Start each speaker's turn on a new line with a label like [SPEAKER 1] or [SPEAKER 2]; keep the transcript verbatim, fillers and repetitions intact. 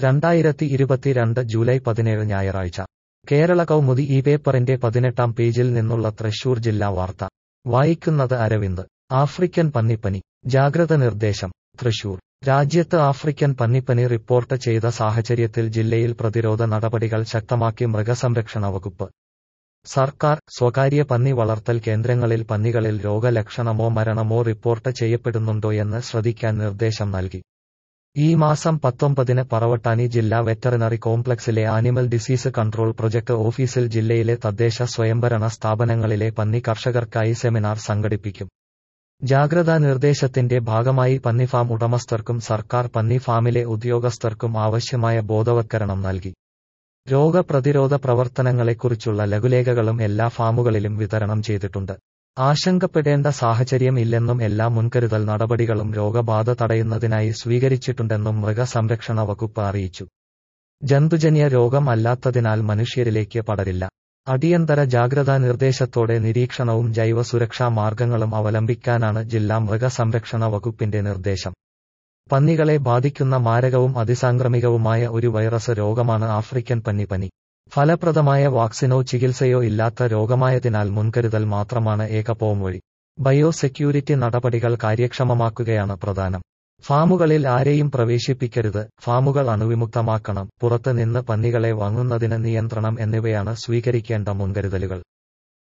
[SPEAKER 1] രണ്ടായിരത്തി ഇരുപത്തിരണ്ട് ജൂലൈ പതിനേഴ് ഞായറാഴ്ച കേരള കൗമുദി ഈ പേപ്പറിന്റെ പതിനെട്ടാം പേജിൽ നിന്നുള്ള തൃശൂർ ജില്ലാ വാർത്ത വായിക്കുന്നത് അരവിന്ദ്. ആഫ്രിക്കൻ പന്നിപ്പനി ജാഗ്രത നിർദ്ദേശം. തൃശൂർ. രാജ്യത്ത് ആഫ്രിക്കൻ പന്നിപ്പനി റിപ്പോർട്ട് ചെയ്ത സാഹചര്യത്തിൽ ജില്ലയിൽ പ്രതിരോധ നടപടികൾ ശക്തമാക്കി മൃഗസംരക്ഷണ വകുപ്പ്. സർക്കാർ, സ്വകാര്യ പന്നി വളർത്തൽ കേന്ദ്രങ്ങളിൽ പന്നികളിൽ രോഗലക്ഷണമോ മരണമോ റിപ്പോർട്ട് ചെയ്യപ്പെടുന്നുണ്ടോയെന്ന് ശ്രദ്ധിക്കാൻ നിർദ്ദേശം നൽകി. ഈ മാസം പത്തൊമ്പതിന് പറവട്ടാനി ജില്ലാ വെറ്ററിനറി കോംപ്ലക്സിലെ ആനിമൽ ഡിസീസ് കൺട്രോൾ പ്രൊജക്ട് ഓഫീസിൽ ജില്ലയിലെ തദ്ദേശ സ്വയംഭരണ സ്ഥാപനങ്ങളിലെ പന്നി കർഷകർക്കായി സെമിനാർ സംഘടിപ്പിക്കും. ജാഗ്രതാ നിർദ്ദേശത്തിന്റെ ഭാഗമായി പന്നിഫാം ഉടമസ്ഥർക്കും സർക്കാർ പന്നി ഫാമിലെ ഉദ്യോഗസ്ഥർക്കും ആവശ്യമായ ബോധവത്കരണം നൽകി. രോഗപ്രതിരോധ പ്രവർത്തനങ്ങളെക്കുറിച്ചുള്ള ലഘുലേഖകളും എല്ലാ ഫാമുകളിലും വിതരണം ചെയ്തിട്ടുണ്ട്. ആശങ്കപ്പെടേണ്ട സാഹചര്യം ഇല്ലെന്നും എല്ലാ മുൻകരുതൽ നടപടികളും രോഗബാധ തടയുന്നതിനായി സ്വീകരിച്ചിട്ടുണ്ടെന്നും മൃഗസംരക്ഷണ വകുപ്പ് അറിയിച്ചു. ജന്തുജന്യ രോഗം അല്ലാത്തതിനാൽ മനുഷ്യരിലേക്ക് പടരില്ല. അടിയന്തര ജാഗ്രതാ നിർദ്ദേശത്തോടെ നിരീക്ഷണവും ജൈവ സുരക്ഷാ മാർഗങ്ങളും അവലംബിക്കാനാണ് ജില്ലാ മൃഗസംരക്ഷണ വകുപ്പിന്റെ നിർദ്ദേശം. പന്നികളെ ബാധിക്കുന്ന മാരകവും അതിസാംക്രമികവുമായ ഒരു വൈറസ് രോഗമാണ് ആഫ്രിക്കൻ പന്നിപ്പനി. ഫലപ്രദമായ വാക്സിനോ ചികിത്സയോ ഇല്ലാത്ത രോഗമായതിനാൽ മുൻകരുതൽ മാത്രമാണ് ഏക പോംവഴി. ബയോസെക്യൂരിറ്റി നടപടികൾ കാര്യക്ഷമമാക്കുകയാണ് പ്രധാനം. ഫാമുകളിൽ ആരെയും പ്രവേശിപ്പിക്കരുത്, ഫാമുകൾ അണുവിമുക്തമാക്കണം, പുറത്ത് നിന്ന് പന്നികളെ വാങ്ങുന്നതിന് നിയന്ത്രണം എന്നിവയാണ് സ്വീകരിക്കേണ്ട മുൻകരുതലുകൾ.